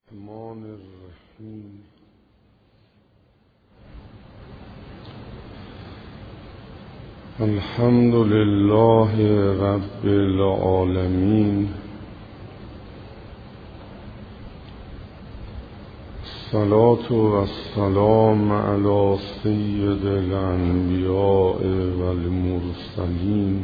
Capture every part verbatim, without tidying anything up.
الرحمن الرحیم. الحمد لله رب العالمین. الصلاة والسلام علی سید الانبیاء والمرسلین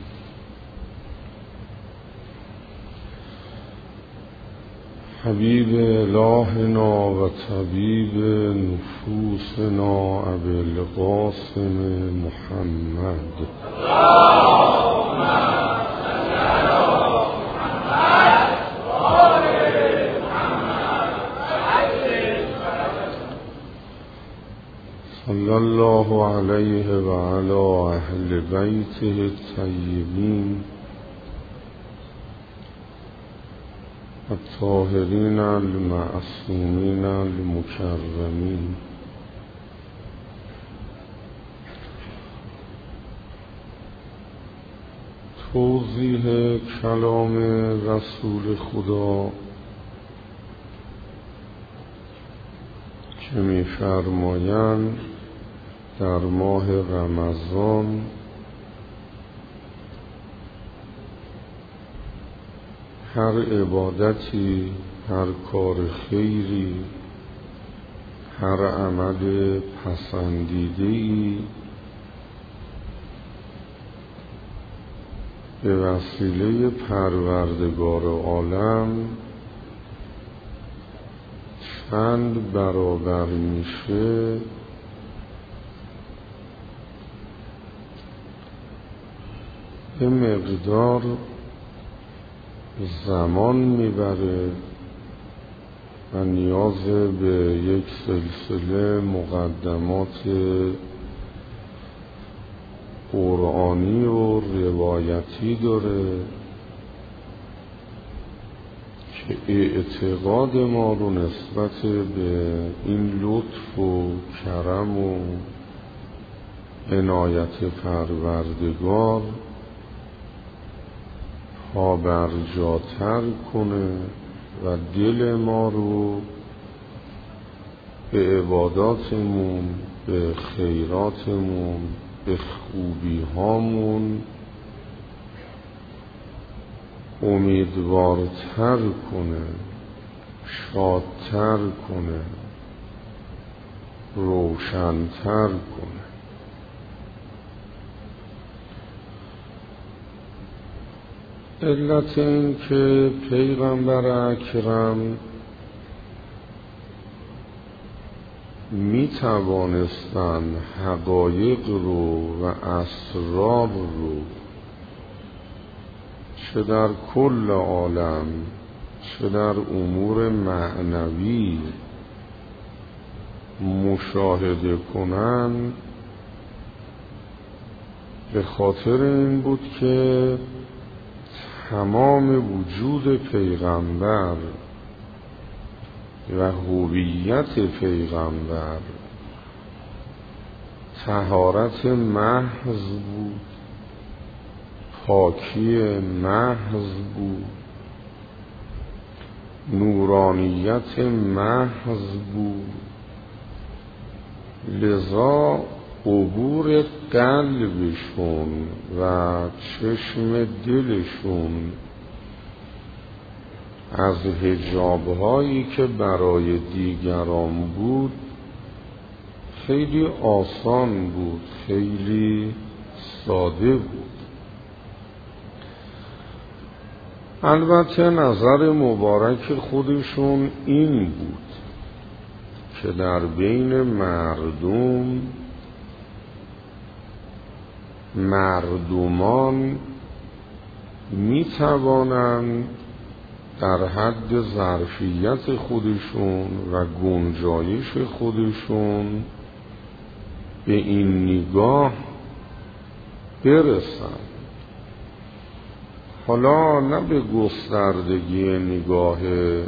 حبیب الهنا و طبیب نفوسنا ابی القاسم محمد. اللهم صل علی محمد و آل محمد. صلی الله علیه و علی اهل بیته الطیبین الطاهرین المعصومین المکرمین. توضیح کلام رسول خدا که می فرمایند در ماه رمضان هر عبادتی، هر کار خیری، هر عمل پسندیده‌ای به وسیله پروردگار عالم چند برابر میشه به مقدار زمان میبره و نیاز به یک سلسله مقدمات قرآنی و روایتی داره که اعتقاد ما رو نسبت به این لطف و کرم و عنایت پروردگار پا برجاتر کنه و دل ما رو به عباداتمون، به خیراتمون، به خوبی هامون امیدوارتر کنه، شادتر کنه، روشنتر کنه. علت این که پیغمبر اکرم می توانستن حقایق رو و اسرار رو چه در کل عالم چه در امور معنوی مشاهده کنن، به خاطر این بود که تمام وجود پیغمبر و هویت پیغمبر طهارت محض بود، پاکی محض بود، نورانیت محض بود. لذا عبور قلبشون و چشم دلشون از حجاب‌هایی که برای دیگران بود خیلی آسان بود، خیلی ساده بود. البته نظر مبارک خودشون این بود که در بین مردم مردمان می توانند در حد ظرفیت خودشون و گنجایش خودشون به این نگاه برسند. حالا نه به گستردگی نگاه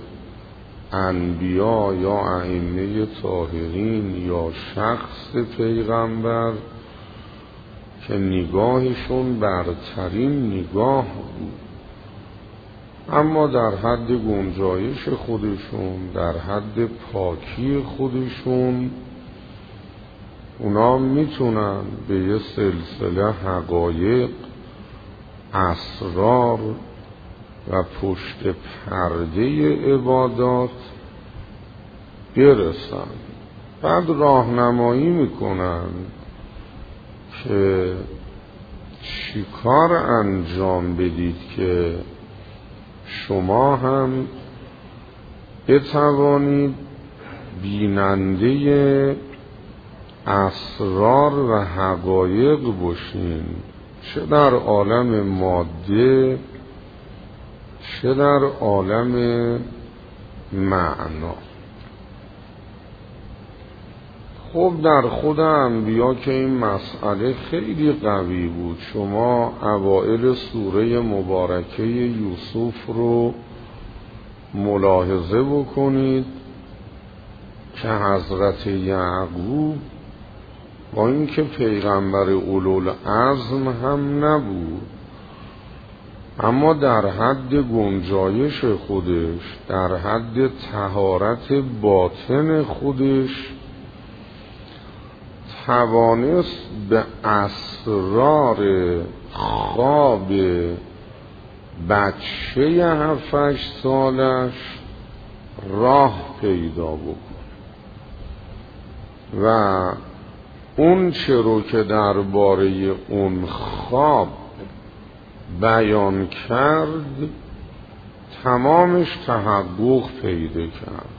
انبیا یا ائمه طاهرین یا شخص پیغمبر که نگاهشون برترین نگاه بود، اما در حد گنجایش خودشون، در حد پاکی خودشون، اونا میتونن به یه سلسله حقایق، اسرار و پشت پرده عبادات برسن. بعد راهنمایی میکنن که چیکار انجام بدید که شما هم بتوانید بیننده اسرار و حقایق باشین، چه در عالم ماده چه در عالم معنا. خب در خود انبیا که این مسئله خیلی قوی بود. شما اوائل سوره مبارکه یوسف رو ملاحظه بکنید که حضرت یعقوب با اینکه پیغمبر اولوالعزم هم نبود، اما در حد گنجایش خودش، در حد طهارت باطن خودش توانست به اسرار خواب بچه هفتش سالش راه پیدا بکنه و اون چه رو که درباره اون خواب بیان کرد تمامش تحقق پیدا کرد.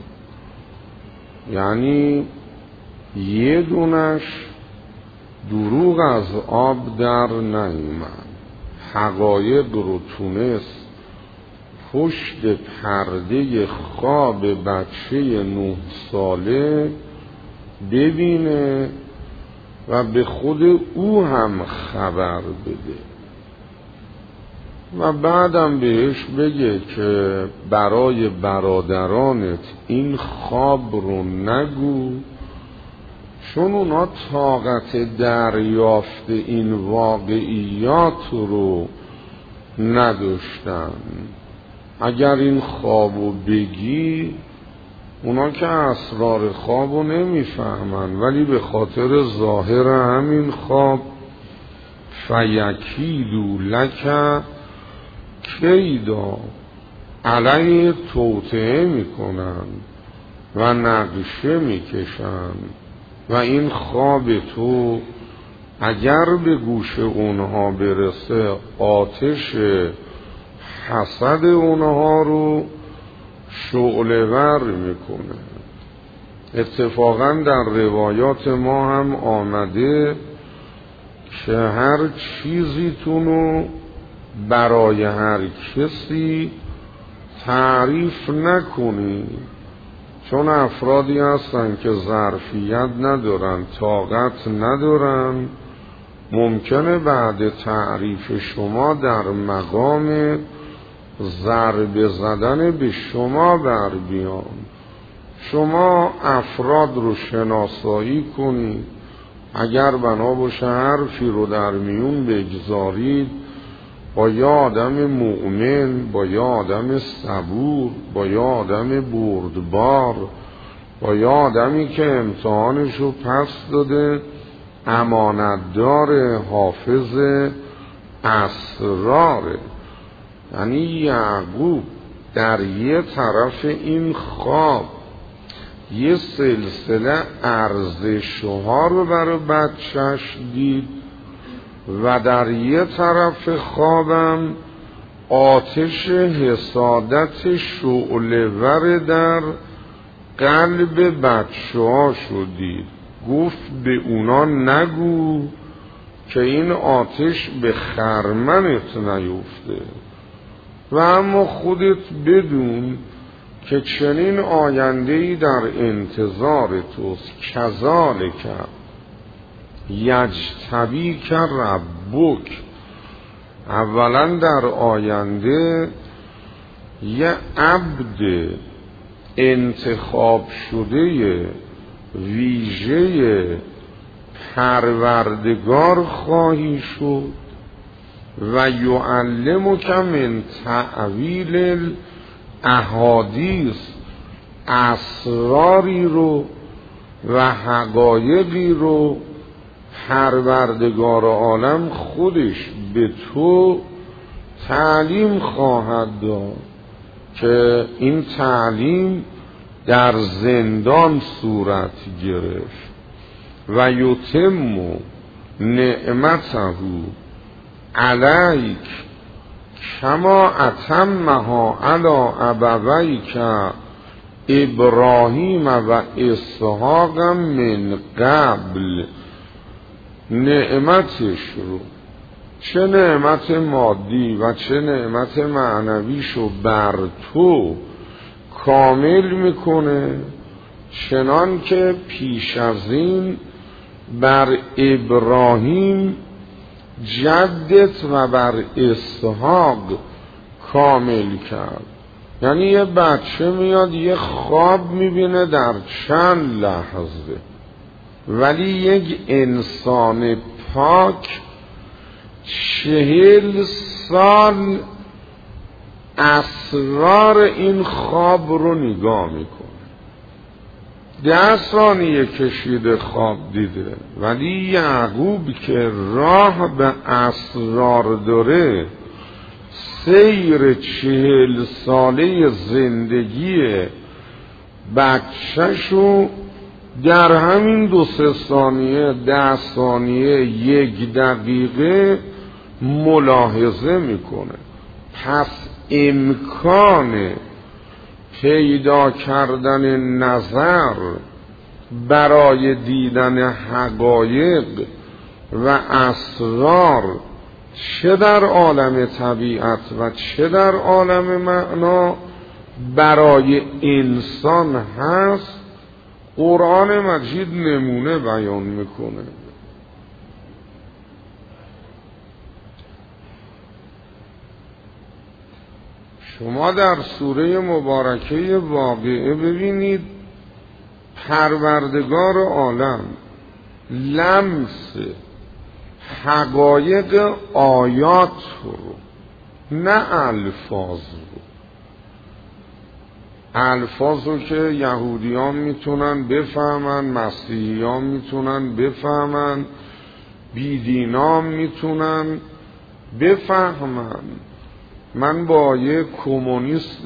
یعنی یه دونش دروغ از آب در نیامد، حقایق رو تونست پشت پرده خواب بچه نه ساله ببینه و به خود او هم خبر بده و بعدم بهش بگه که برای برادرانت این خواب رو نگو، چون اونا طاقت دریافت این واقعیات رو نداشتن. اگر این خوابو بگی، اونا که اسرار خوابو نمیفهمن، ولی به خاطر ظاهر همین خواب فیکیدو لک کیدا، علیه توطئه میکنن و نقشه میکشن و این خواب تو اگر به گوش اونها برسه آتش حسد اونها رو شعله ور میکنه. اتفاقا در روایات ما هم آمده که هر چیزیتونو برای هر کسی تعریف نکنی، چون افرادی هستن که ظرفیت ندارن، طاقت ندارن، ممکنه بعد تعریف شما در مقام ضربه زدن به شما بر بیان. شما افراد رو شناسایی کنید، اگر بنا باشه حرفی رو در میون بگذارید، با یه آدم مؤمن، با یه آدم صبور، با یه آدم بردبار، با یه آدمی که امتحانش رو پس داده، امانتدار، حافظ اسراره. یعنی یعقوب در یه طرف این خواب یه سلسله ارزش‌ها رو برای بچه‌ش دید و در یه طرف خوابم آتش حسادت شعله‌ور در قلب بچه‌ها شدید. گفت به اونا نگو که این آتش به خرمنت نیفته و اما خودت بدون که چنین آینده‌ای در انتظار توست. کذالک یجتبیک ربک. اولا در آینده یه عبد انتخاب شده ویژه پروردگار خواهی شد و یعلمک من تعویل الاحادیث، اسراری رو و حقایقی رو پروردگار عالم خودش به تو تعلیم خواهد داد که این تعلیم در زندان صورت گرفت. و یتم نعمته علیک کما اتمها علی ابویک ابراهیم و اسحاق من قبل. نعمتش رو، چه نعمت مادی و چه نعمت معنویشو بر تو کامل میکنه، چنان که پیش از این بر ابراهیم جدت و بر اسحاق کامل کرد. یعنی یه بچه میاد یه خواب میبینه در چند لحظه، ولی یک انسان پاک چهل سال اسرار این خواب رو نگاه میکنه. ده ثانیه کشیده خواب دیده، ولی یعقوب که راه به اسرار داره، سیر چهل ساله زندگی بچه‌شو در همین دو سه ثانیه، ده ثانیه، یک دقیقه ملاحظه میکنه. پس امکان پیدا کردن نظر برای دیدن حقایق و اسرار چه در عالم طبیعت و چه در عالم معنا برای انسان هست، قرآن مجید نمونه بیان میکنه. شما در سوره مبارکه واقعه ببینید پروردگار عالم لمس حقایق آیات رو، نه الفاظ رو. الفاظ رو که یهودیان میتونن بفهمن، مسیحیان میتونن بفهمن، بیدینان میتونن بفهمن. من با یک کمونیست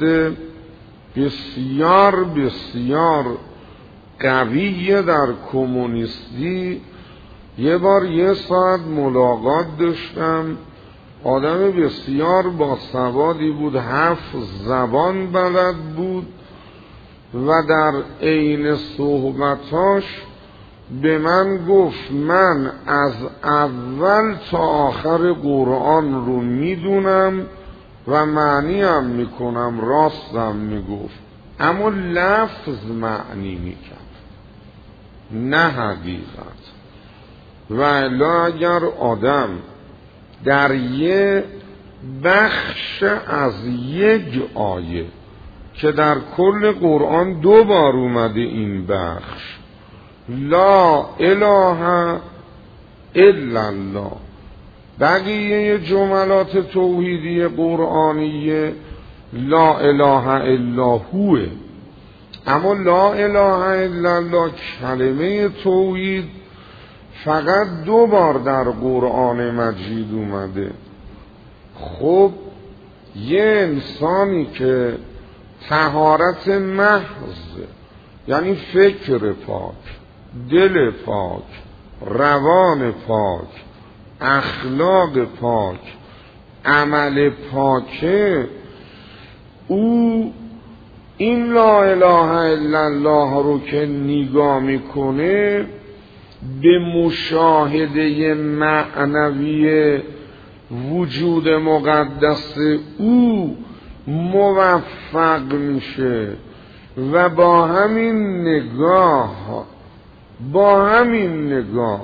بسیار بسیار قوی در کمونیستی یه بار یه ساعت ملاقات داشتم. آدم بسیار باسوادی بود، هفت زبان بلد بود و در عین صحبتاش به من گفت من از اول تا آخر قرآن رو میدونم و معنی هم میکنم، راستم میگفت، اما لفظ معنی میکرد نه حقیقت. و الا اگر آدم در یه بخش از یک آیه که در کل قرآن دو بار اومده این بخش، لا اله الا الله، بقیه جملات توحیدی قرآنیه لا اله الا هوه، اما لا اله الا الله کلمه توحید فقط دو بار در قرآن مجید اومده. خب یه انسانی که طهارت محض، یعنی فکر پاک، دل پاک، روان پاک، اخلاق پاک، عمل پاکه، او این لا اله الا الله رو که نگاه میکنه به مشاهده معنوی وجود مقدس او موفق میشه و با همین نگاه با همین نگاه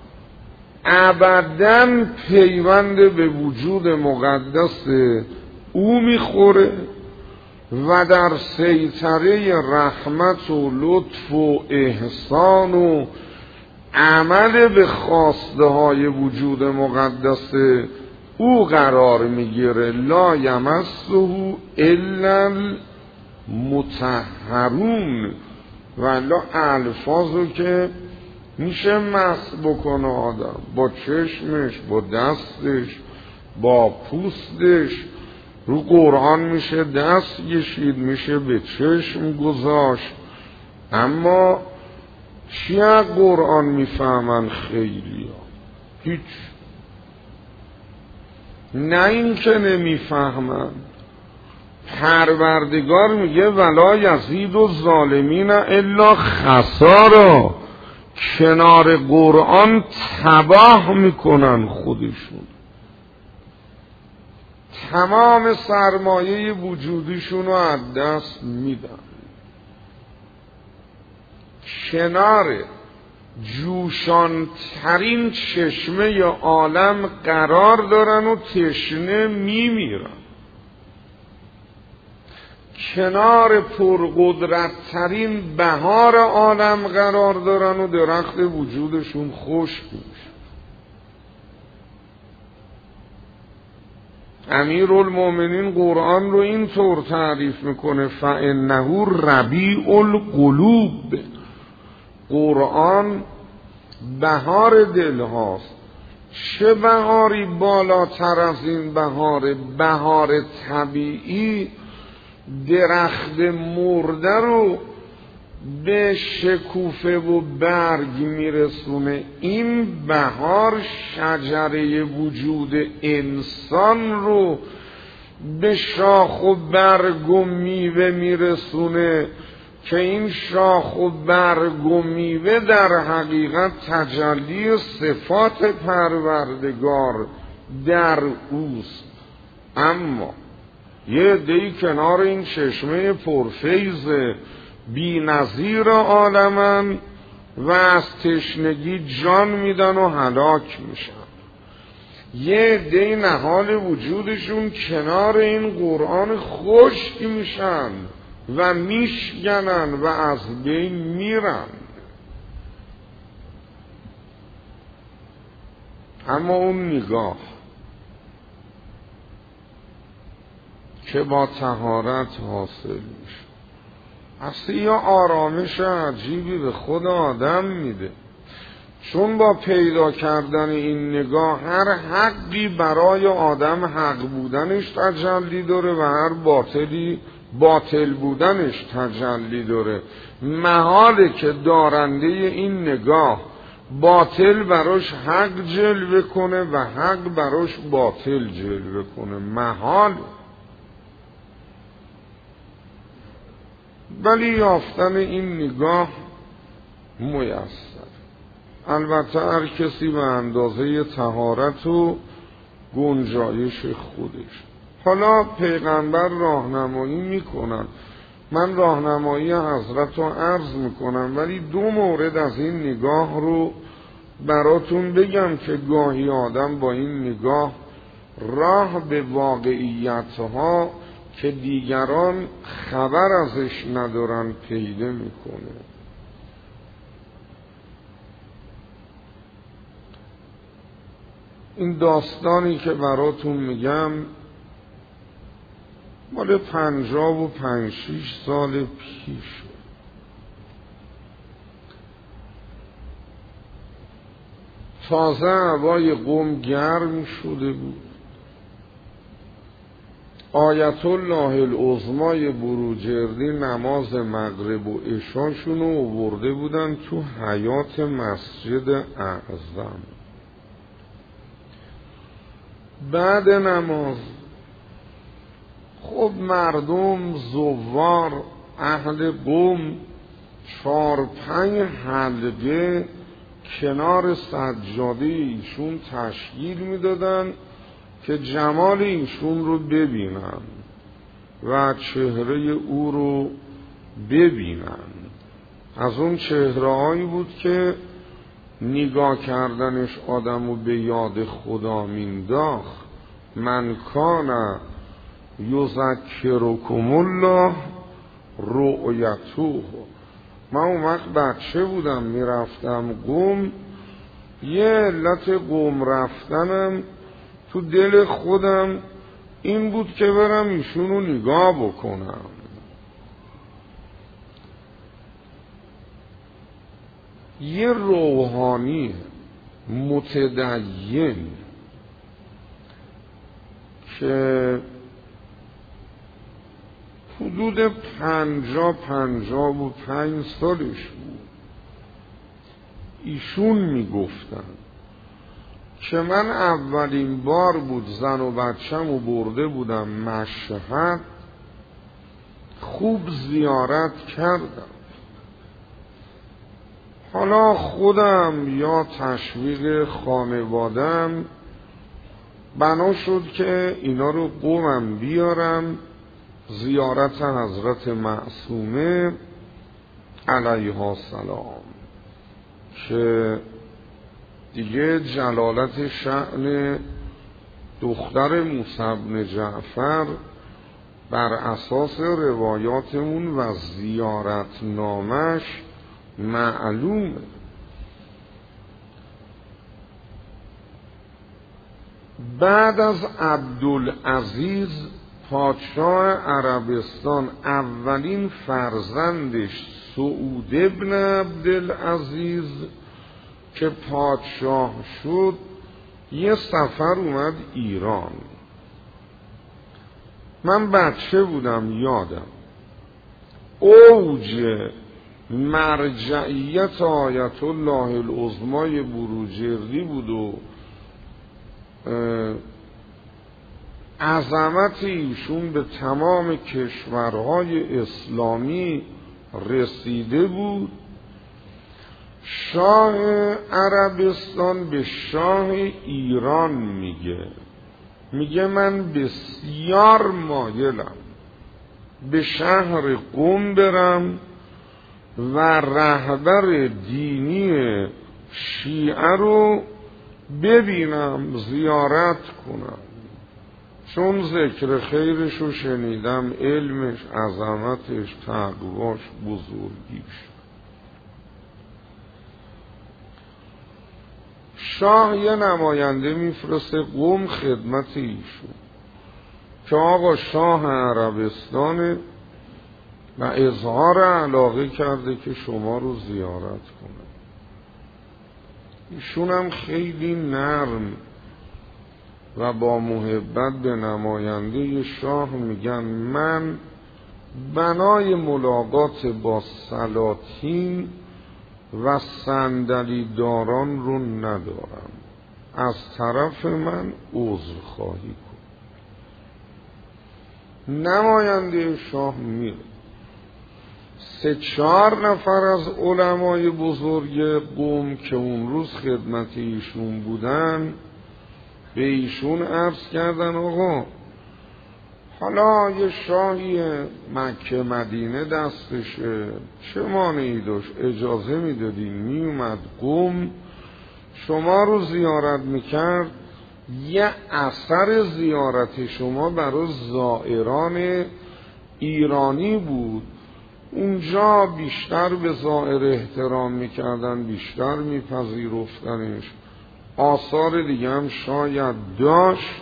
ابداً پیوند به وجود مقدس او میخوره و در سیطره رحمت و لطف و احسان و عمل به خواسته های وجود مقدس او قرار میگیره لا یمسه الا المطهرون، ولی الفاظو که میشه مس بکنه آدم، با چشمش، با دستش، با پوستش. رو قرآن میشه دست کشید، میشه به چشم گذاشت، اما چی از قرآن میفهمن خیلی ها؟ هیچ. نه این که نمیفهمن، پروردگار میگه ولا یزید الظالمین الا خسارا، کنار قرآن تباه میکنن خودشون، تمام سرمایه وجودشون رو از دست میدن. کنار جوشان ترین چشمه عالم قرار دارن و تشنه میمیرن، کنار پرقدرت ترین بهار عالم قرار دارن و درخت وجودشون خشک میشه. امیرالمومنین قرآن رو این طور تعریف میکنه فانه ربیع القلوب، قرآن بهار دل هاست. چه بهاری بالاتر از این بهار؟ بهار طبیعی درخت مرده رو به شکوفه و برگ میرسونه، این بهار شجره وجود انسان رو به شاخ و برگ و میوه میرسونه که این شاخ و برگ و میوه در حقیقت تجلی صفات پروردگار در اوست. اما یه عده‌ای کنار این چشمه پرفیض بی نظیر عالمن و از تشنگی جان میدن و هلاک میشن. یه عده‌ای نهال وجودشون کنار این قرآن خشک میشن و میشکنن و از بین میرن. اما اون نگاه که با طهارت حاصل میشه اصلا یه آرامش عجیبی به خود آدم میده، چون با پیدا کردن این نگاه هر حقی برای آدم حق بودنش تجلی داره و هر باطلی باطل بودنش تجلی داره. محاله که دارنده این نگاه باطل براش حق جلوه کنه و حق براش باطل جلوه کنه، محاله. ولی یافتن این نگاه میسر، البته هر کسی به اندازه طهارت و گنجایش خودش. حالا پیغمبر راهنمایی میکنن، من راهنمایی حضرت رو عرض میکنم، ولی دو مورد از این نگاه رو براتون بگم که گاهی آدم با این نگاه راه به واقعیتها که دیگران خبر ازش ندارن پیدا میکنه. این داستانی که براتون میگم مال پنجاه و پنج شیش سال پیش، تازه هوای قم گرم شده بود. آیت الله العظمای بروجردی نماز مغرب و عشاشون رو آورده بودن تو حیاط مسجد اعظم. بعد نماز خب مردم زوار اهل قم چار پنج حلقه کنار سجاده ایشون تشکیل میدادن که جمال ایشون رو ببینن و چهره او رو ببینن. از اون چهره‌هایی بود که نگاه کردنش آدمو به یاد خدا مینداخت. من کان یذکرکم الله رؤیته. من اون وقت بچه بودم میرفتم قم، یه علت قم رفتنم تو دل خودم این بود که برم ایشون رو نگاه بکنم. یه روحانی متدین که حدود پنجا پنجا و پنج سالش بود، ایشون میگفتن که من اولین بار بود زن و بچم و برده بودم مشهد، خوب زیارت کردم. حالا خودم یا تشویق خانوادم بنا شد که اینا رو قومم بیارم زیارت حضرت معصومه علیها السلام، که دیگه جلالت شأن دختر موسی بن جعفر بر اساس روایاتمون و زیارت نامش معلومه. بعد از عبدالعزیز پادشاه عربستان اولین فرزندش سعود ابن عبدالعزیز که پادشاه شد یه سفر اومد ایران. من بچه بودم، یادم اوج مرجعیت آیت الله العظمای بروجردی بود و عظمت ایشون به تمام کشورهای اسلامی رسیده بود. شاه عربستان به شاه ایران میگه میگه من بسیار مایلم به شهر قم برم و رهبر دینی شیعه رو ببینم، زیارت کنم، چون ذکر خیرش رو شنیدم، علمش، عظمتش، تقواش، بزرگیش. شاه یه نماینده میفرسته قم خدمت ایشون که آقا شاه عربستانه و اظهار علاقه کرده که شما رو زیارت کنه. ایشون هم خیلی نرم و با محبت به نماینده شاه میگن من بنای ملاقات با سلاطین و صندلی داران رو ندارم، از طرف من عذر خواهی کن. نماینده شاه میره، سه چهار نفر از علمای بزرگ قم که اون روز خدمت ایشون بودن به ایشون عرض کردن آقا حالا یه شاهی مکه مدینه دستشه، چه مانعی داشت اجازه میدادین میومد قم شما رو زیارت میکرد، یه اثر زیارت شما برای زائران ایرانی بود، اونجا بیشتر به زائر احترام میکردن، بیشتر میپذیرفتنش، آثار دیگه هم شاید داشت.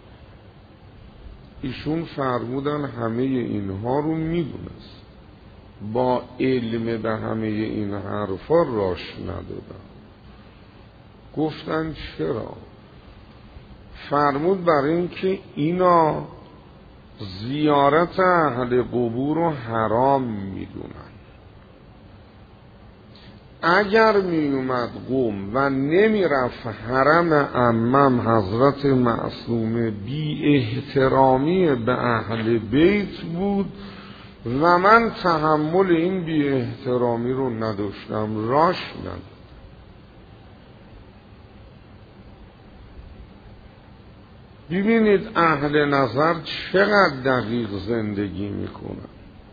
ایشون فرمودن همه اینها رو میدونست، با علم به همه این حرفا راش ندادن. گفتن چرا؟ فرمود برای اینکه اینا زیارت اهل قبور رو حرام میدونن. اگر می اومد قم و نمی رفت حرم عمم حضرت معصومه، بی احترامی به اهل بیت بود و من تحمل این بی احترامی رو نداشتم، راش نداشتم. ببینید اهل نظر چقدر دقیق زندگی میکنن.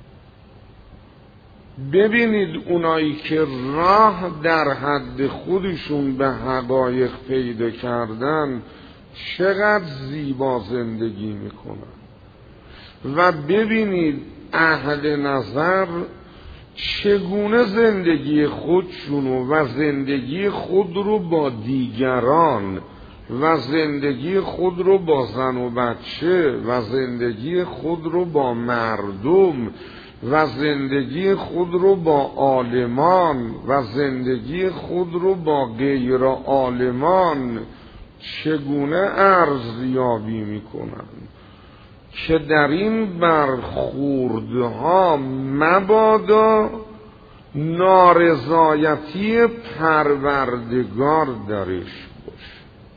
ببینید اونایی که راه در حد خودشون به حقایق پیدا کردن چقدر زیبا زندگی میکنن و ببینید اهل نظر چگونه زندگی خودشونو و زندگی خود رو با دیگران و زندگی خود رو با زن و بچه و زندگی خود رو با مردم و زندگی خود رو با عالمان و زندگی خود رو با غیر عالمان چگونه ارزیابی میکنن که در این برخوردها مبادا نارضایتی پروردگار درش باشه.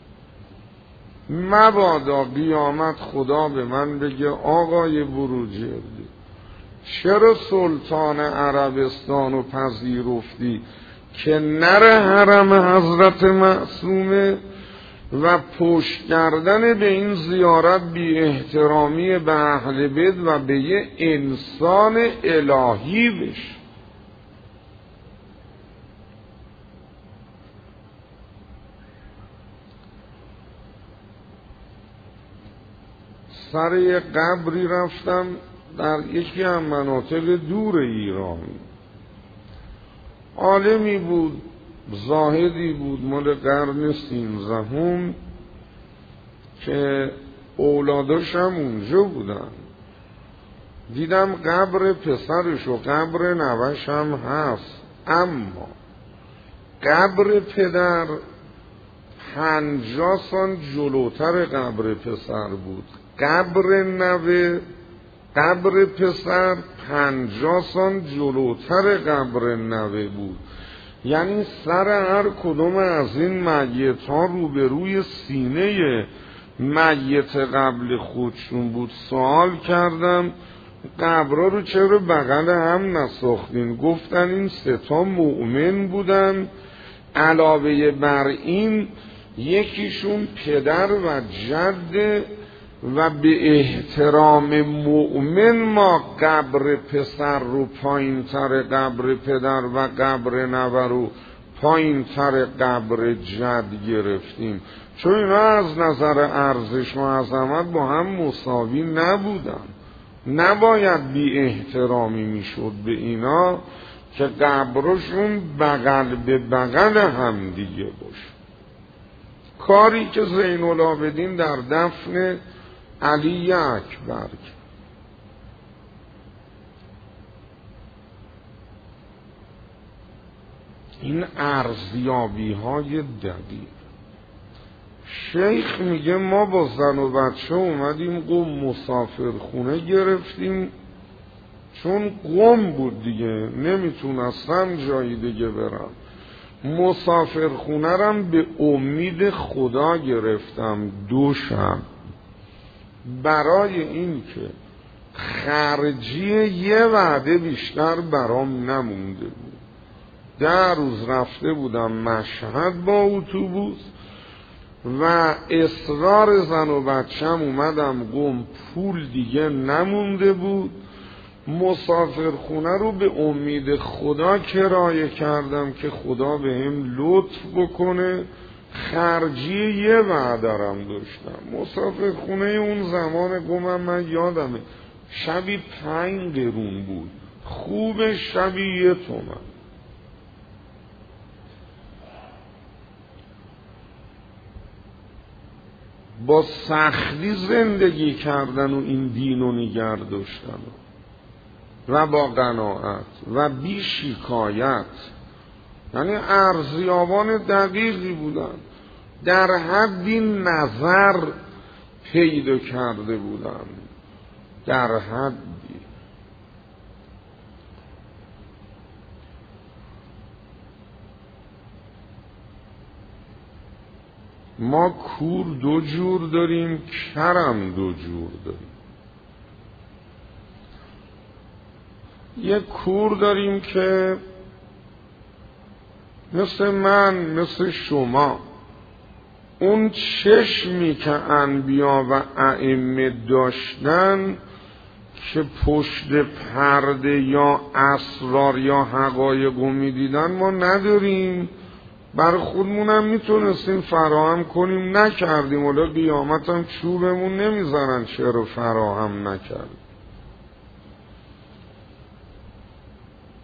مبادا قیامت خدا به من بگه آقای بروجردی چرا سلطان عربستان رو پذیرفتی که نره حرم حضرت معصومه و پشت کردن به این زیارت بی احترامی به اهل بیت و به یه انسان الهی بشه. سر یه قبری رفتم در یکی از مناطق دور ایران. عالمی بود، زاهدی بود، مال قرن سیزدهم که اولاداش هم اونجا بودن. دیدم قبر پسرش و قبر نوش هم هست، اما قبر پدر پنجاه سال جلوتر قبر پسر بود، قبر نوه قبر پسر پنجاه سال جلوتر قبر نوه بود. یعنی سر هر کدوم از این میت ها روبروی سینه میت قبل خودشون بود. سوال کردم قبرها رو چرا بغل هم نساختین؟ گفتن این سه تا مؤمن بودن، علاوه بر این یکیشون پدر و جد و به احترام مؤمن ما قبر پسر رو پایین تر قبر پدر و قبر نوه رو پایین تر قبر جد گرفتیم، چون اینا از نظر ارزش و عظمت با هم مساوی نبودن. نباید بی احترامی میشد به اینا که قبرشون بغل به بغل هم دیگه باشه. کاری که زین العابدین در دفن علی اکبر، این ارزیابی های دقیق. شیخ میگه ما با زن و بچه اومدیم قم مسافر خونه گرفتیم، چون قم بود دیگه نمیتونستم جایی دیگه برم. مسافر خونه رم به امید خدا گرفتم دو شب، برای این که خرجی یه وعده بیشتر برام نمونده بود. ده روز رفته بودم مشهد با اتوبوس و اصرار زن و بچم اومدم قم، پول دیگه نمونده بود. مسافر خونه رو به امید خدا کرایه کردم که خدا به هم لطف بکنه. خرجی یه وعدرم داشتم. مسافر خونه اون زمان قمم من یادمه شبی پنج قرون بود، خوب شبی یه تومن. با سختی زندگی کردن و این دین رو نگر داشتن و با قناعت و بی شکایت. یعنی ارزیابان دقیقی بودن، در حدی نظر پیدا کرده بودن، در حدی. ما کور دو جور داریم، کرم دو جور داریم. یک کور داریم که مثل من مثل شما اون چشمی که انبیا و ائمه داشتن که پشت پرده یا اسرار یا حقایق رو میدیدن ما نداریم. بر خودمونم میتونستیم فراهم کنیم، نکردیم. ولی قیامت هم چوبمون نمیزنن چرا فراهم نکردیم.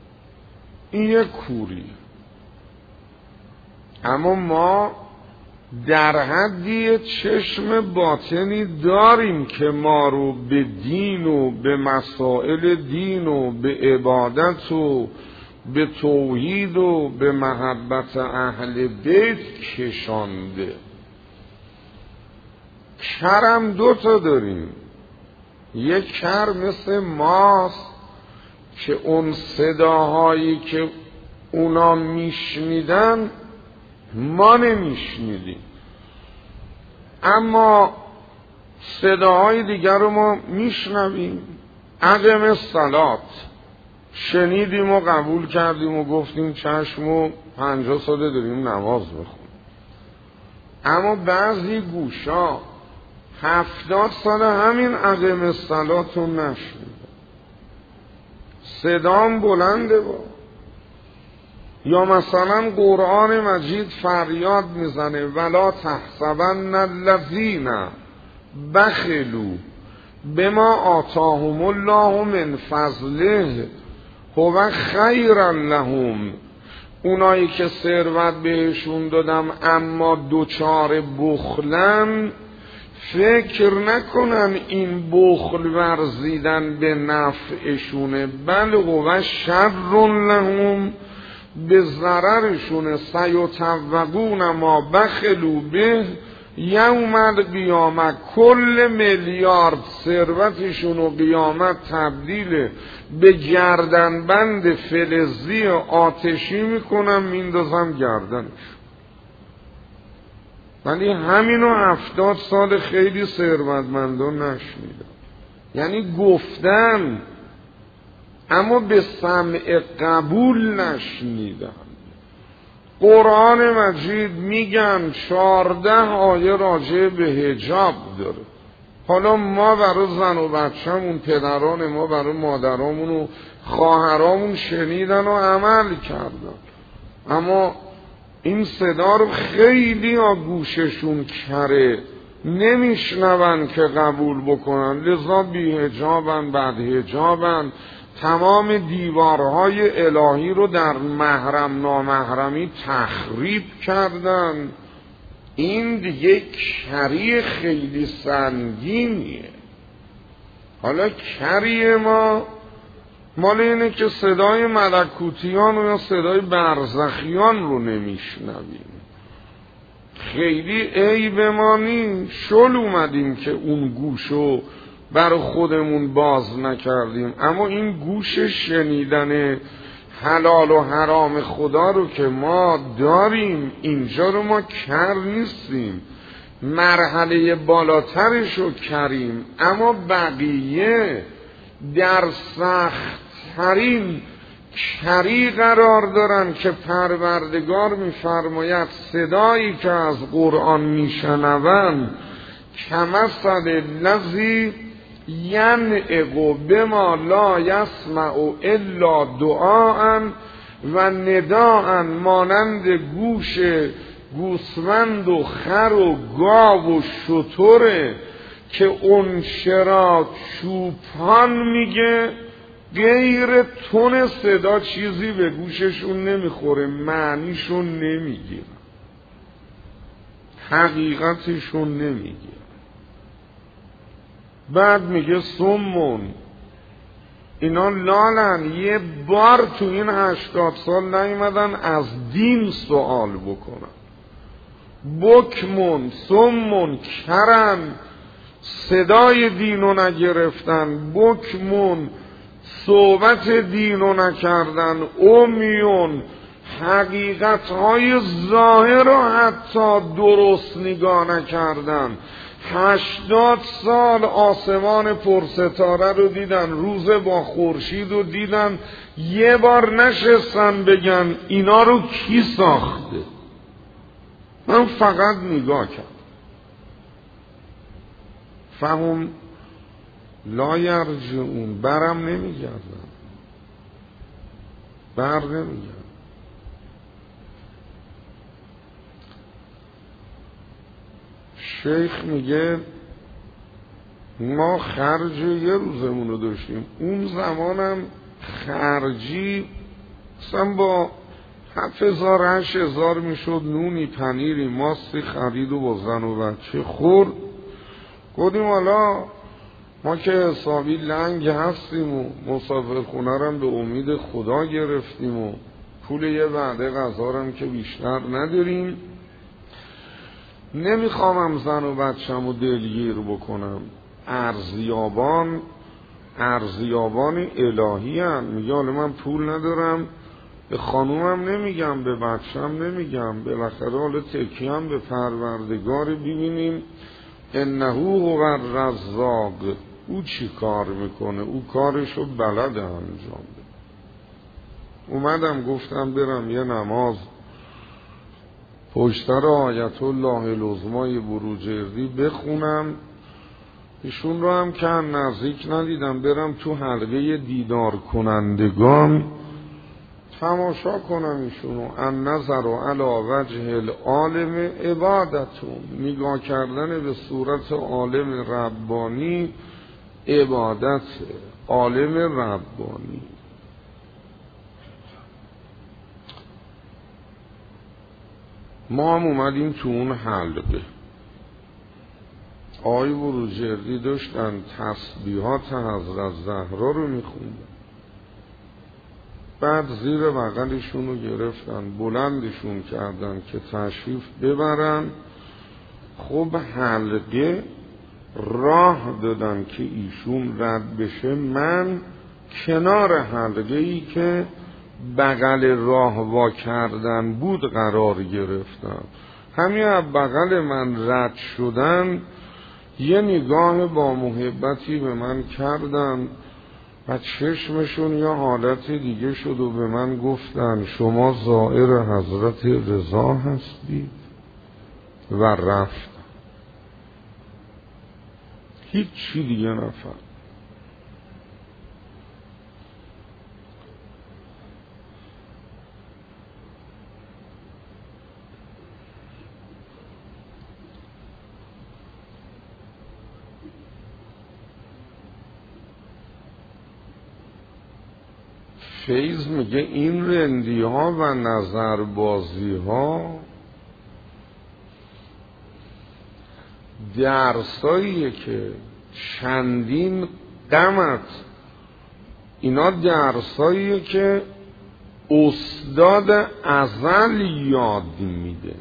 این یک کوری. اما ما در حدی چشم باطنی داریم که ما رو به دین و به مسائل دین و به عبادت و به توحید و به محبت اهل بیت کشانده. کرم دو تا داریم، یک کر مثل ماست که اون صداهایی که اونا میشنیدن ما نمیشنیدیم، اما صداهای دیگر رو ما میشنویم. اقم الصلات شنیدیم و قبول کردیم و گفتیم چشم و پنجاه ساله داریم نماز بخونیم. اما بعضی گوشا هفتاد ساله همین اقم الصلات رو نشنیدن، صدام بلنده با. یا مثلا قرآن مجید فریاد میزنه ولا تحسبن الذین بخلوا بما آتاهم الله من فضله هو خیرا لهم. اونایی که ثروت بهشون دادم اما دوچار بخلن، فکر نکنن این بخل ورزیدن به نفعشونه، بل هو شر لهم، به ضررشونه. سیطوقون ما بخلوا به یوم القیامه، کل میلیارد ثروتشون و قیامت تبدیل به گردنبند فلزی آتشی میکنم میندازم گردنش. ولی همینو هفتاد سال خیلی ثروتمندان نشنیدن، یعنی گفتن اما به سمع قبول نشنیدن. قرآن مجید میگن چارده آیه راجع به حجاب داره. حالا ما برای زن و بچه‌مون، پدران ما برای مادرامون و خواهرامون شنیدن و عمل کردن، اما این صدا رو خیلی ها گوششون کره، نمیشنون که قبول بکنن، لذا بی حجابن، بد حجابن، تمام دیوارهای الهی رو در محرم نامحرمی تخریب کردن. این دیگه کری خیلی سنگینیه. حالا کری ما مال اینه که صدای ملکوتیان و یا صدای برزخیان رو نمیشنویم. خیلی عیب ما نیست، شل اومدیم که اون گوشو برای خودمون باز نکردیم، اما این گوش شنیدن حلال و حرام خدا رو که ما داریم، اینجا رو ما کر نیستیم، مرحله بالاترش رو کریم، اما بقیه در سخت ترین کری قرار دارن که پروردگار میفرماید صدایی که از قرآن میشنون کمثل الذی ینعق بما لا یسمع الا دعاء و نداء، مانند گوش گوسفند و خر و گاو و شتره که اون شرا چوپان میگه، غیر تون صدا چیزی به گوششون نمیخوره، معنیشون نمیگیره، حقیقتشون نمیگیره. بعد میگه سمون، اینا لالن، یه بار تو این هشتاد سال نیومدن از دین سوال بکنن. بکمون سمون کرن، صدای دینو نگرفتن، بکمون صحبت دینو نکردن، امیون حقیقتهای ظاهر رو حتی درست نگاه نکردن. هشتاد سال آسمان پرستاره رو دیدن، روز با خورشید رو دیدن، یه بار نشستن بگن اینا رو کی ساخته. من فقط نگاه کردم. فهم لا یرجعون، برم نمیگردن، بر نمیگردن. شیخ میگه ما خرج یه روزمون رو داشتیم، اون زمانم خرجی اصلا با هفت هزار هشت هزار میشد، نونی پنیری ماستی خرید و با زن و بچه خورد. گفتیم حالا ما که حسابی لنگ هستیم و مسافر خونه رم به امید خدا گرفتیم و پول یه وعده غذارم که بیشتر نداریم، نمیخوامم زن و بچم و دلگیر بکنم. ارزیابان ارزیابان الهی هم میگه حالا من پول ندارم، به خانومم نمیگم، به بچم نمیگم، بالاخره حالا تکیم به پروردگار ببینیم انه هو الرزاق. او چی کار میکنه؟ او کارشو بلده انجام بده. اومدم گفتم برم یه نماز پشتر آیت الله العظمای بروجردی بخونم. ایشون رو هم که نزدیک ندیدم، برم تو حلقه دیدار کنندگان تماشا کنم ایشونو. ان نظر علی وجه العالم عبادتون، نگاه کردن به صورت عالم ربانی عبادت. عالم ربانی ما هم اومدیم تو اون حلقه. آقای بروجردی داشتن تسبیحات حضرت زهرا رو میخوندن، بعد زیر بغلشون رو گرفتن بلندشون کردن که تشریف ببرن. خب حلقه راه دادن که ایشون رد بشه. من کنار حلقه ای که بغل راه وا کردن بود قرار گرفتم. همین از بغل من رد شدن، یه نگاه با محبتی به من کردن و چشمشون یا حالت دیگه شد و به من گفتن شما زائر حضرت رضا هستید و رفت. هیچ چی دیگه نفهم. فیض میگه این رندی ها و نظربازی ها درساییه که چندین قمت، اینا درساییه که استاد ازل یاد میده.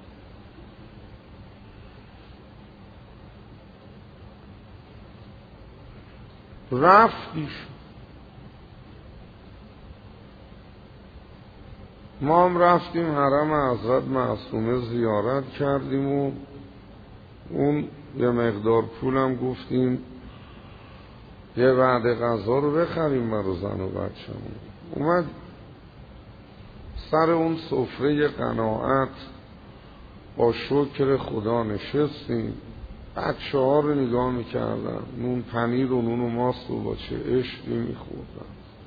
رفتیش ما هم رفتیم حرم حضرت معصومه زیارت کردیم و اون یه مقدار پولم گفتیم یه وعده غذا رو بخریم برای زن و بچه‌مون. اومد سر اون سفره قناعت با شکر خدا نشستیم. بچه ها رو نگاه میکردن، نون پنیر و نون و ماست رو با چه عشقی میخوردن.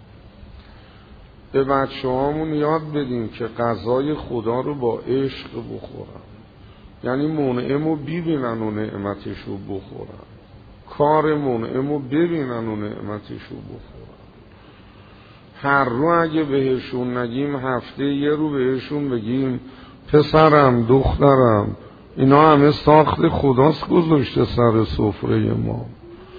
به بچه هامون یاد بدیم که غذای خدا رو با عشق بخورن، یعنی منعم رو ببینن و نعمتش رو بخورن، کار منعم رو ببینن و نعمتش رو بخورن. هر رو اگه بهشون نگیم هفته یه رو بهشون بگیم پسرم دخترم اینا همه ساخت خداست گذاشته سر سفره ما.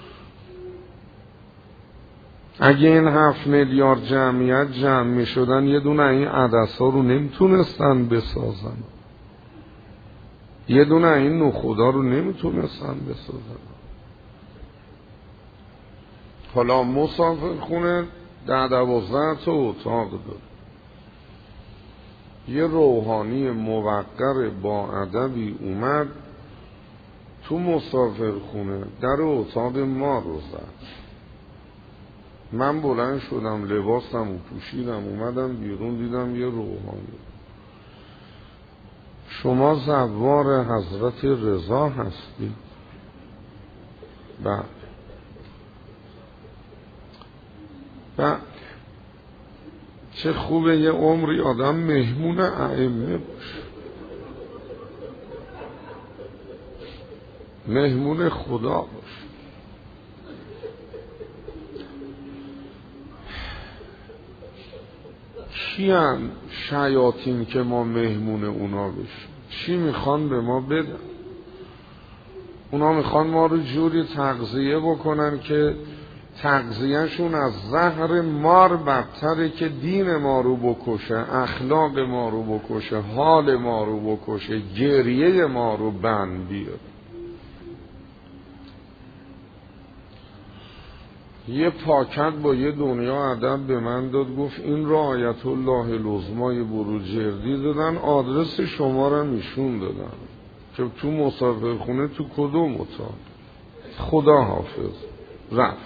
اگه این هفت میلیارد جمعیت جمع می شدن یه دونه این عدسا رو نمیتونستن بسازن، یه دونه این نخودا رو نمیتونستن بسازن. حالا مسافر خونه ده دوازده تا اتاق داره. یه روحانی موقر با ادبی اومد تو مسافر خونه، در اتاق ما رو زد. من بلند شدم لباسم و پوشیدم اومدم بیرون، دیدم یه روحانی. شما زوار حضرت رضا هستی؟ بله. بله. چه خوبه یه عمری آدم مهمون ائمه باشه، مهمون خدا باشه. کیان شیاطین که ما مهمون اونا بشیم؟ چی میخوان به ما بدن؟ اونا میخوان ما رو جوری تغذیه بکنن که تغذیهشون از زهر مار بدتره، که دین ما رو بکشه، اخلاق ما رو بکشه، حال ما رو بکشه، گریه ما رو بند بیاره. یه پاکت با یه دنیا ادب به من داد، گفت این را آیت الله العظمای بروجردی دادن، آدرس شما رو ایشون دادن که تو مسافرخونه تو کدوم اتاق؟ خدا حافظ. رفت.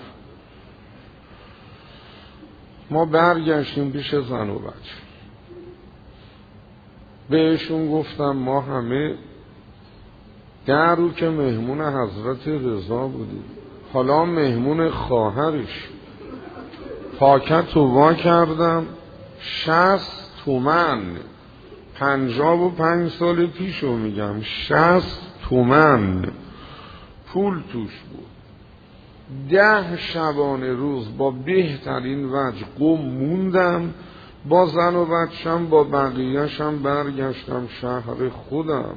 ما برگشتیم پیش زن و بچه، بهشون گفتم ما همه در رو که مهمون حضرت رضا بودیم، حالا مهمون خواهرش. پاکت رو وا کردم، شصت تومن، پنجاب و پنج سال پیشو میگم، شصت تومن پول توش بود. ده شبانه روز با بهترین وجه قم موندم، با زن و بچم با بقیهشم برگشتم شهر خودم.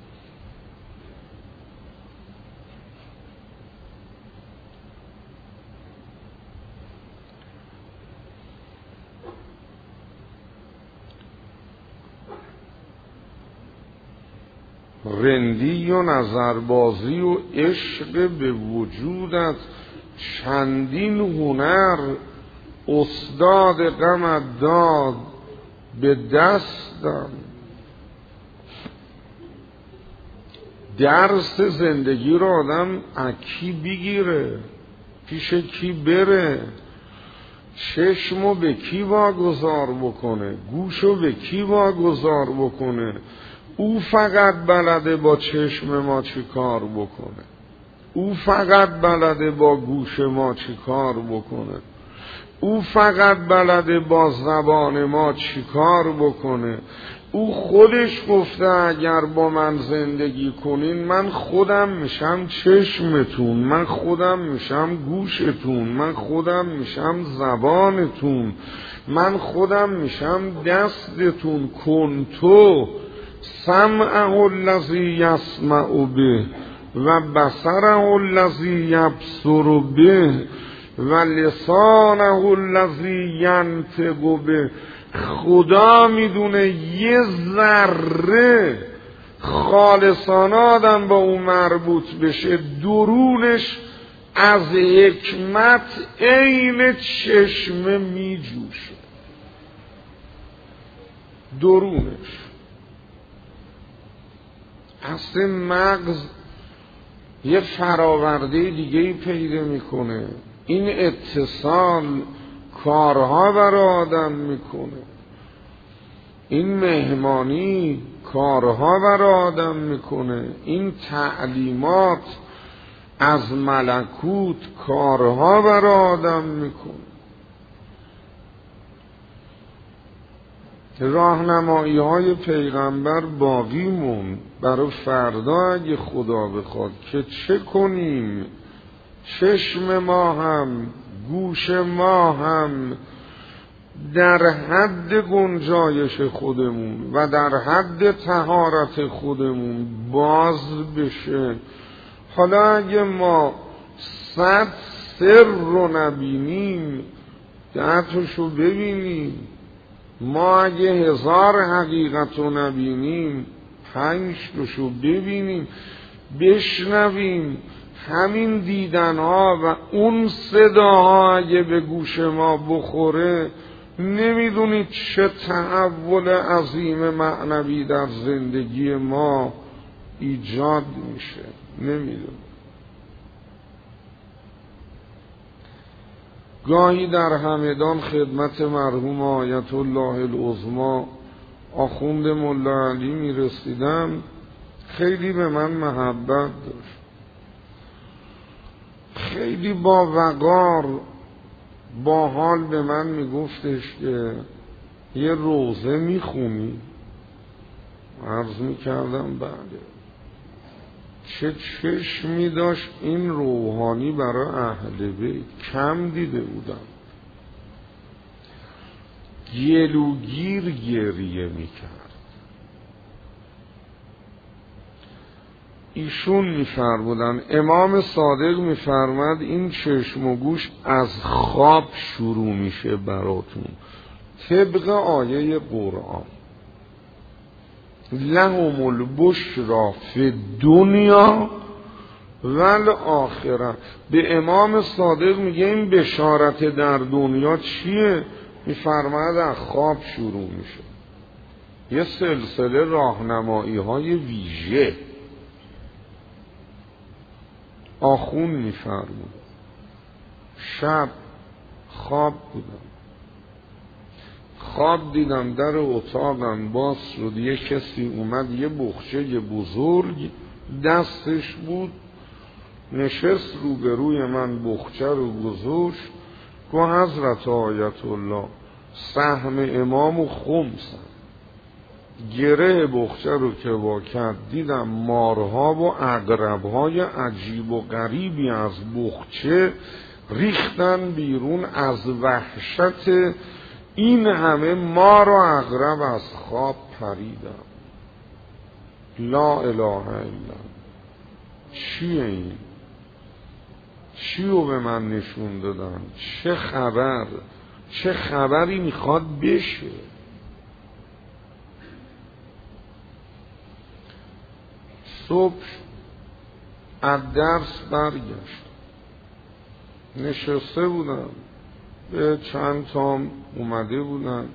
رندی و نظربازی و عشق به وجودت، چندین هنر استاد غمت داد به دستم. درس زندگی رو آدم اکی بگیره، پیش کی بره، چشمو به کی واگذار بکنه، گوشو به کی واگذار بکنه. او فقط بلده با چشم ما چی کار بکنه، او فقط بلده با گوش ما چی کار بکنه، او فقط بلده با زبان ما چی کار بکنه. او خودش گفته اگر با من زندگی کنین من خودم میشم چشمتون، من خودم میشم گوشتون، من خودم میشم زبانتون، من خودم میشم دستتون. کنتو سمعه الذی یسمع به و بصره الذی یبصر به و لسانه الذی ینطق به. خدا میدونه یه ذره خالصانه آدم با اون مربوط بشه، درونش از حکمت عین چشمه میجوشه، درونش. اصلا مغز یه فراورده دیگه پیدا میکنه، این اتصال کارها برای آدم میکنه، این مهمانی کارها برای آدم میکنه، این تعلیمات از ملکوت کارها برای آدم میکنه. راهنمایی های پیغمبر باقی مون برای فردا اگه خدا بخواد که چه کنیم. چشم ما هم گوش ما هم در حد گنجایش خودمون و در حد طهارت خودمون باز بشه. حالا اگه ما صد سر رو نبینیم ده تاشو ببینیم، ما اگه هزار حقیقت رو نبینیم پنج تاشو ببینیم، بشنویم. همین دیدنها و اون صداها اگه به گوش ما بخوره نمیدونید چه تحول عظیم معنوی در زندگی ما ایجاد میشه. نمیدونید. گاهی در همدان خدمت مرحوم آیت الله العظما آخوند ملا علی میرسیدم، خیلی به من محبت داشت، خیلی با وقار با حال به من میگفتش که یه روزه میخونی؟ عرض میکردم بله. چه چشمی داشت این روحانی برای اهل بیت، کم دیده بودم. گلوگیر گریه میکرد. ایشون میفرمودن، امام صادق میفرماد این چشم و گوش از خواب شروع میشه براتون، طبق آیه قرآن لهم البشری فی الدنیا و الاخره. به امام صادق میگه این بشارت در دنیا چیه؟ میفرماد از خواب شروع میشه. یه سلسله راهنمایی های ویژه آخون میفرمود. شب خواب بودم، خواب دیدم در اتاقم باز شد، یه کسی اومد، یه بخچه بزرگ دستش بود، نشست روبروی من، بخچه رو گذاشت، که حضرت آیت الله سهم امام و خمسم. گره بخچه رو که وا کرد دیدم مارها و عقربهای عجیب و غریبی از بخچه ریختن بیرون. از وحشت این همه مار و عقرب از خواب پریدم. لا اله الا. چیه این؟ چی رو به من نشون دادن؟ چه خبر؟ چه خبری میخواد بشه؟ صبح از درس برگشت، نشسته بودم، به چند تام اومده بودن،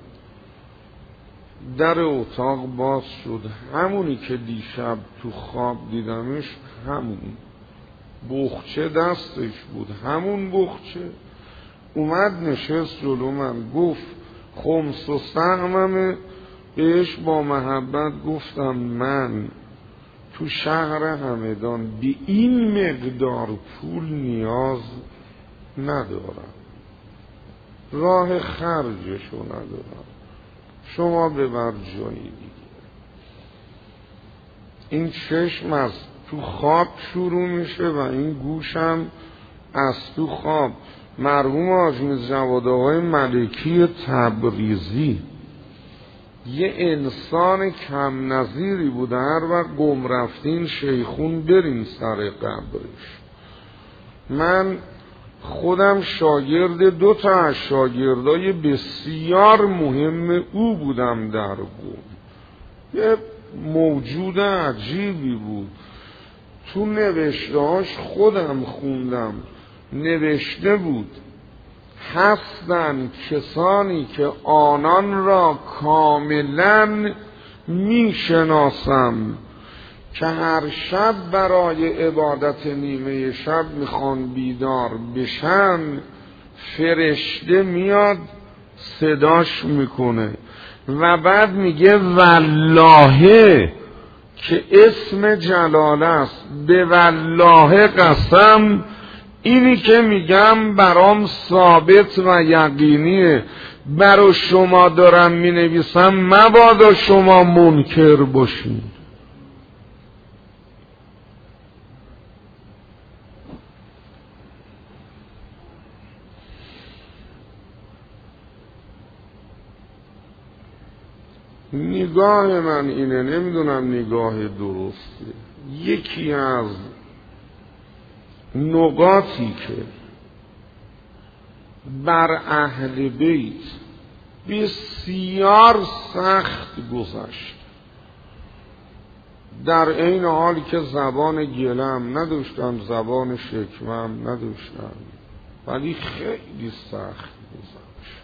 در اتاق باز شد، همونی که دیشب تو خواب دیدمش، همون بخچه دستش بود، همون بخچه. اومد نشست جلو من، گفت خمس و سهممه. بهش با محبت گفتم من تو شهر همدان به این مقدار پول نیاز ندارم، راه خرجشو ندارم، شما ببر جایی دیگه. این چشم از تو خواب شروع میشه و این گوشم از تو خواب. مرحوم حاج میرزا جواد آقای ملکی تبریزی یه انسان کم نظیری بوده، هر وقت گم رفتین شیخون برین سر قبرش. من خودم شاگرد دو تا از شاگردای بسیار مهم او بودم در قوم. یه موجود عجیبی بود. تو نوشتهاش خودم خوندم، نوشته بود هستند کسانی که آنان را کاملا میشناسم که هر شب برای عبادت نیمه شب میخوان بیدار بشن، فرشته میاد صداش میکنه و بعد میگه والله که اسم جلاله است، به والله قسم اینی که میگم برام ثابت و یقینیه، برای شما دارم مینویسم، مبادا شما منکر باشین. نگاه من اینه، نمیدونم نگاه درسته، یکی از نقاطی که بر اهل بیت بسیار سخت گذشت، در این حالی که زبان گلم نداشتم، زبان شکمم نداشتم، ولی خیلی سخت گذشت.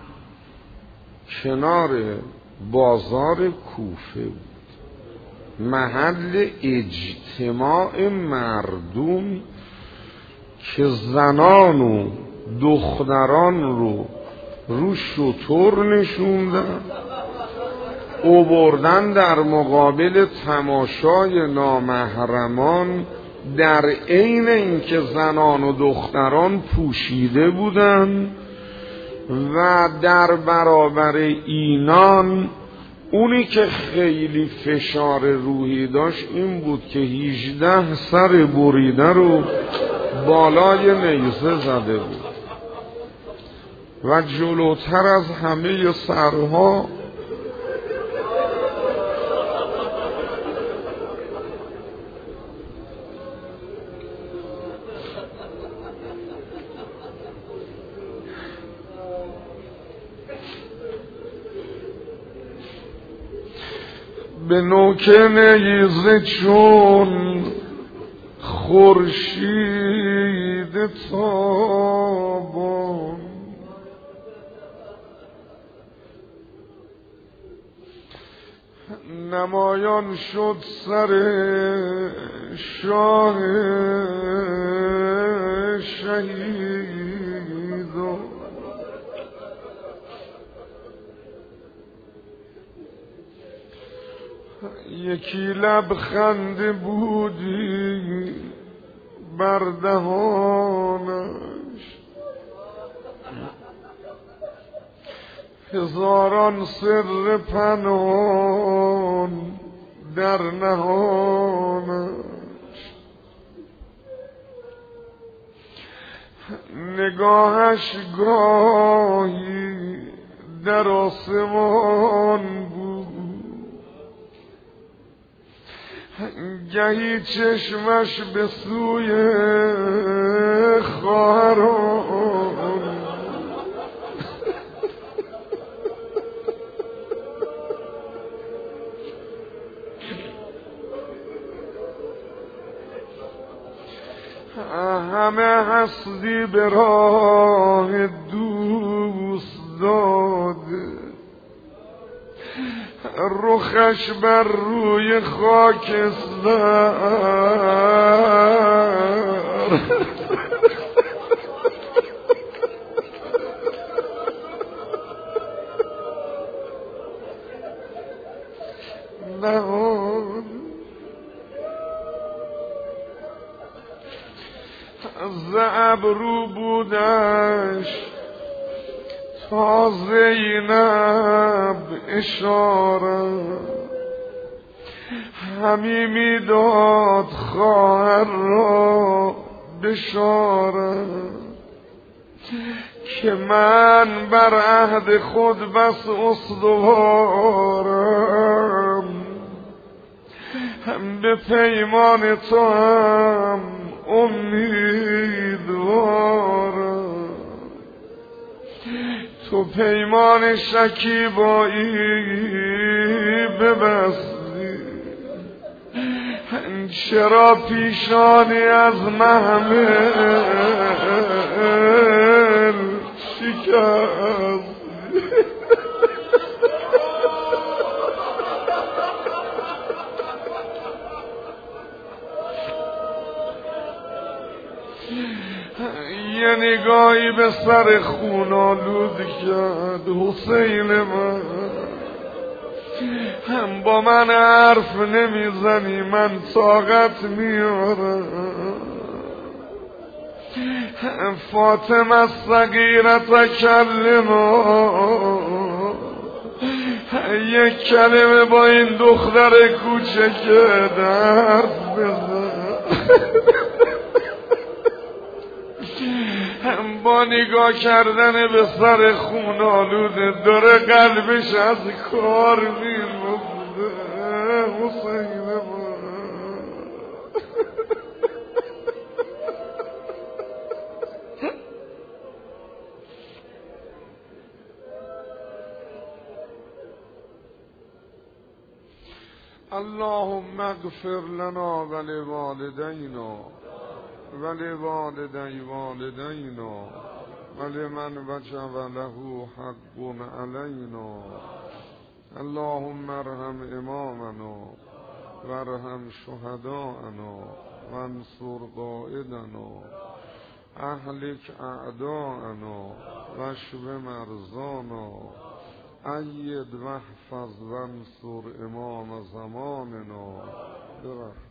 کنار بازار کوفه بود، محل اجتماع مردم که زنان و دختران رو رو شتر نشوندن، آوردن در مقابل تماشای نامحرمان، در عین اینکه زنان و دختران پوشیده بودن و در برابر اینان اونی که خیلی فشار روحی داشت این بود که هجده سر بریده رو بالای نیزه زده بود. و جلوتر از همه سرها به نوک نیزه چون خورشید تابان نمایان شد سر شاه شهیدان یکی لبخند بودی بر دهانش، هزاران سر پنهان در نهانش. نگاهش گاهی در آسمان بود، گهی چشمش به سوی خواهران، همه هستی به راه دوست داده، رخش بر روی خاکستر نهان. ز ابرو بودش تا زینب اشاره، همی میداد خواهر را بشاره، که من بر عهد خود بس استوارم، هم به پیمان تو هم امیدوارم. تو پیمان شکیبایی ببستی، چرا پیشانی از محمل شکستی؟ یه نگاهی به سر خون آلود کرد حسین من، هم با من حرف نمیزنی من طاقت میارم. فاطمه صغیره تکلما، یک کلمه با این دختر کوچک درس بزن. هم با نگاه کردن به سر خون آلوده داره قلبش از کار میفته. حسین من اللهم اغفر لنا ولوالدینا ولوالدی والدینا ولمن وجب له حق علینا. اللهم ارحم امامنا وارحم شهداءنا وانصر قائدنا، اهلک اعداءنا واشف مرضانا، اید واحفظ وانصر امام زماننا.